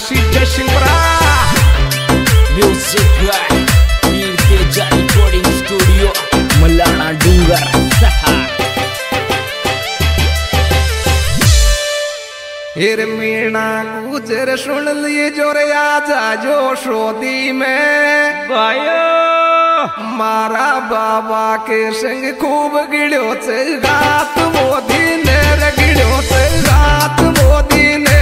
सिद्ध शिंपरा music by Veer Teja recording studio मलाना डूंगर हिर मीणा गुजर सुन लिए जोरे आजा जो शोदी में भाइयो मारा बाबा के संग खूब गिड़ो से रात मोदी ने गिड़ो से रात मोदी ने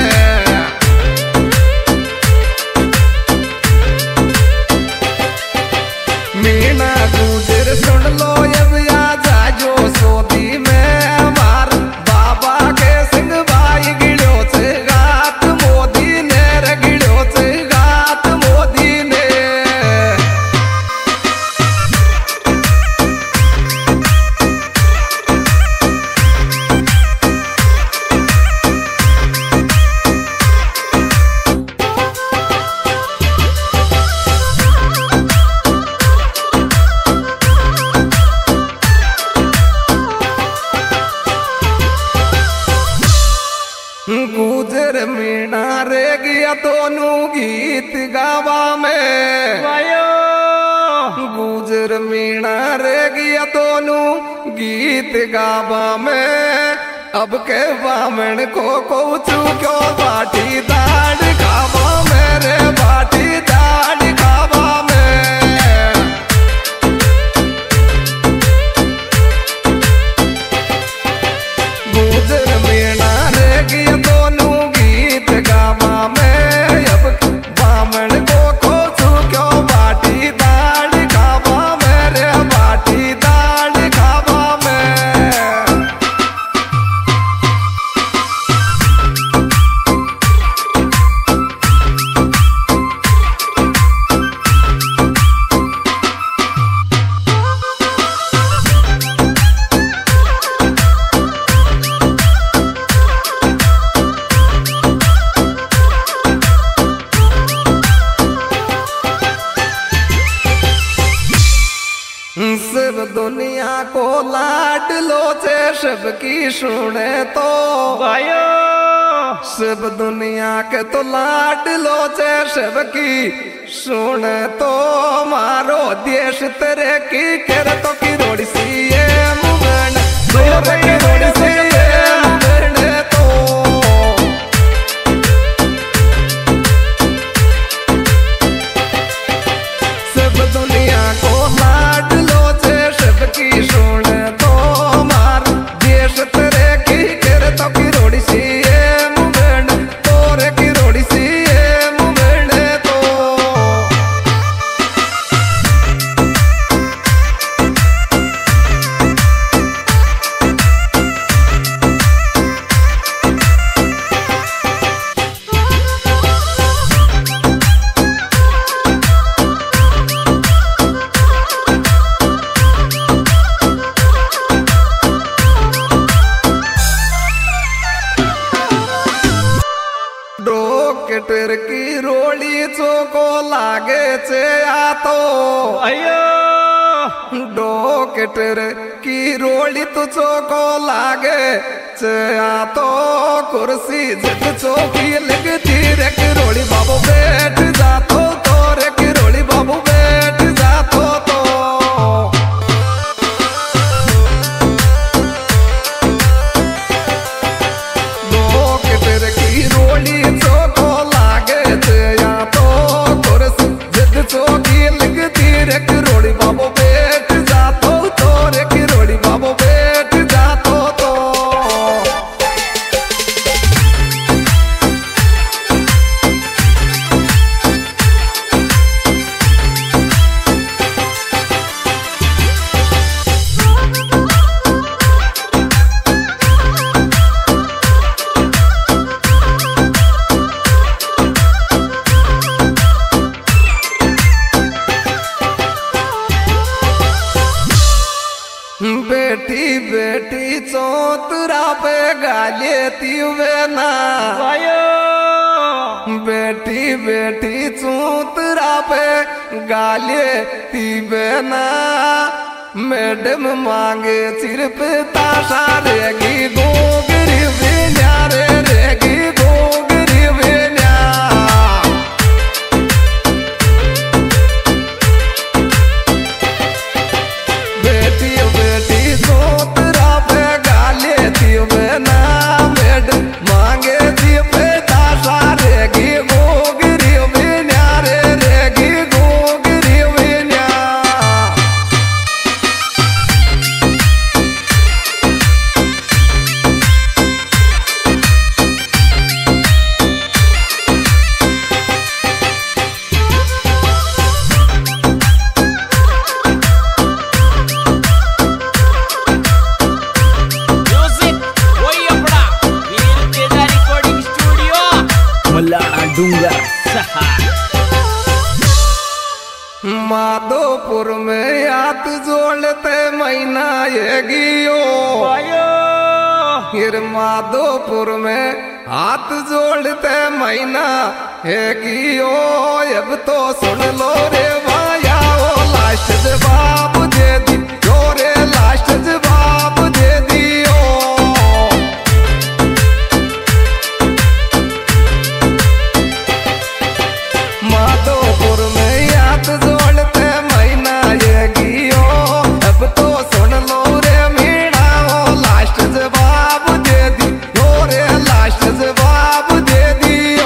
मीणा गुजर सुन लो अब आजा जो शोदी में मार बाबा के संग भाई गिड़ो से रात मोदी ने गिड़ो से रात मोदी ने गुजर मीणा रे गया दोनों गीत गावा में गुजर मीणा रे गया दोनों गीत गावा में अब के बामण को क्यों बाटी दाड़ खावा मेरे बाटी दाड़ खावा में गुजर मीणा रे गया दोनों गीत गावा में अब बामण को क्यों बाटी दाड़ खावा मेरे बाटी दाड़ खावा में सब दुनिया को लाड लो से सबकी सुने तो भाइयो सब दुनिया के तो लाड लो से सबकी सुने तो मारो देश तेरे की कर तो की रोड सी ये मुमन तेरे की रोड सी ये मुमन तो सब दुनिया को लाड लो से सबकी सुन तो मार देश तेरे की कर तो की रोड़ी सी ये मुमन तोरे की रोड़ी सी ये मुमन तो डॉक्टर की रोड़ी चोको लागे से आ तो भाइयो डॉक्टर की रोड़ी तो चोको लागे से आ तो कुर्सी जग चौकी लगती रे की रोड़ी बाबू बैठ जा तो रे की रोड़ी बाबू बैठ जा तो डॉक्टर की रोड़ी चोको लागे से आ तो कुर्सी जग चौकी लगती रे की रोड़ी बाबू बैठ जा तो रे की रोड़ी बाबू बैठ जा तो बेटी बेटी चौतरा पे गाले तीवे ना बेटी बेटी चौतरा पे गाले तीवे ना मैडम मांगे सिर्फ ताशा रेगी गोगरी बिन्या रे रेगी गोगरी बिन्या माधोपुर में हाथ जोड़ते महीना ये गियो फिर माधोपुर में हाथ जोड़ते महीना है गियो। अब तो सुन लो रे भाया ओ लास्ट जवाब दे दी रे लास्ट जवाब दे दियो। माधोपुर में हाथ जोड़ते महीना ये गियो। अब तो सुन लो रे मीणा ओ लास्ट जवाब दे दी रे लास्ट जवाब दे दियो।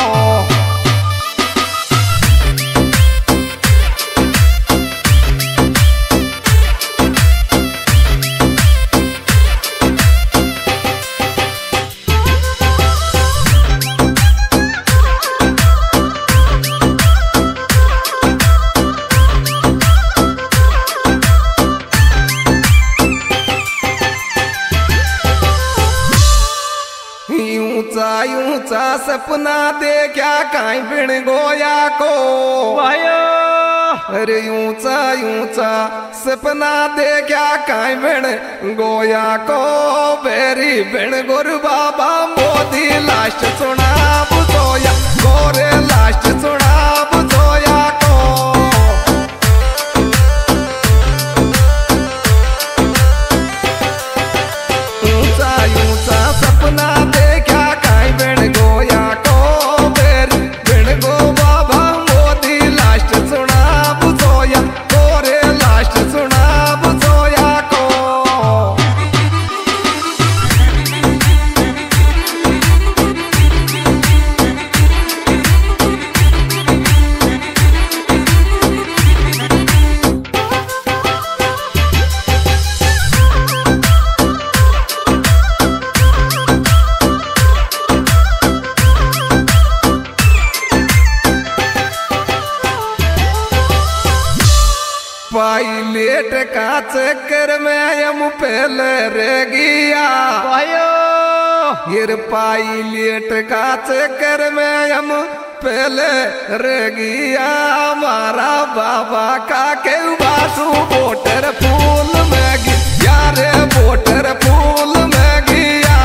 ऊंचा ऊंचा सपना देखा काई बिन गोया को अरे ऊंचा ऊंचा सपना देखा काई बिन गोया को बेरी बिन गुरु बाबा मोदी लास्ट सुना बुझोया गोरे लास्ट सुना बुझोया को। ऊंचा ऊंचा सपना देखा काई बिन गोया को बेरी बिन गो बाबा मोदी लास्ट सुना बुझोया गोरे लास्ट सुना बुझोया को। पायलट का चक्कर में हम पहले रह गया फिर पायलट का चक्कर में हम पहले रह गया। हमारा बाबा का के बासु बोटर फूल में गया रे बोटर फूल में गया।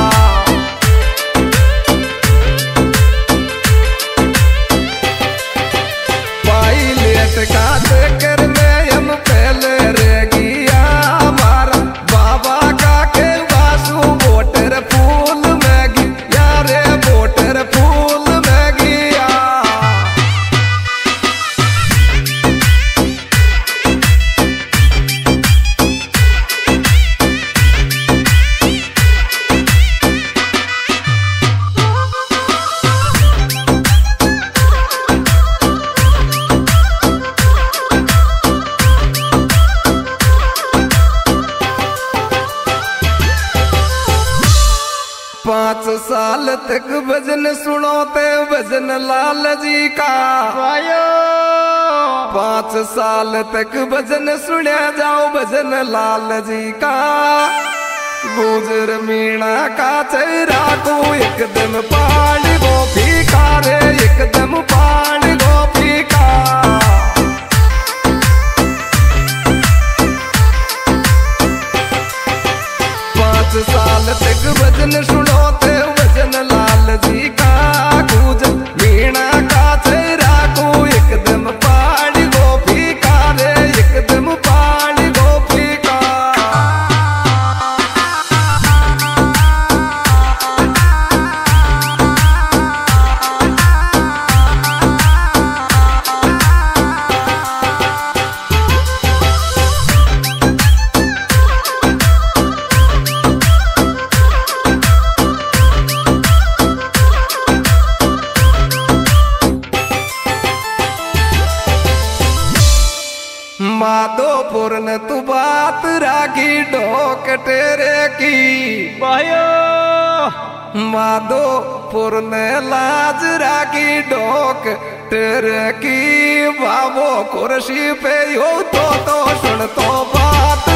पायलट का चक्कर में हम पहले रह गया। हमारा बाबा का के बासु बोटर फूल में गया रे बोटर फूल में गया। पाँच साल तक भजन सुनोते भजन लाल जी का 5 साल तक भजन सुना जाओ भजन लाल जी का। गुजर मीणा का चेहरा को एकदम पाड़ गोपी का रे एकदम पाड़ गोपी का। 5 साल तक भजन सुनोते भजन लाल जी का। गुजर मीणा का चेहरा को एकदम पाड़ गोपी का रे एकदम पाड़ गोपी का। माधोपुर ने तू बात राखी ढोक तेरे की माधोपुर ने लाज राखी ढोक तेरे की। बाबो कुर्सी पे यो तो सुन तो बात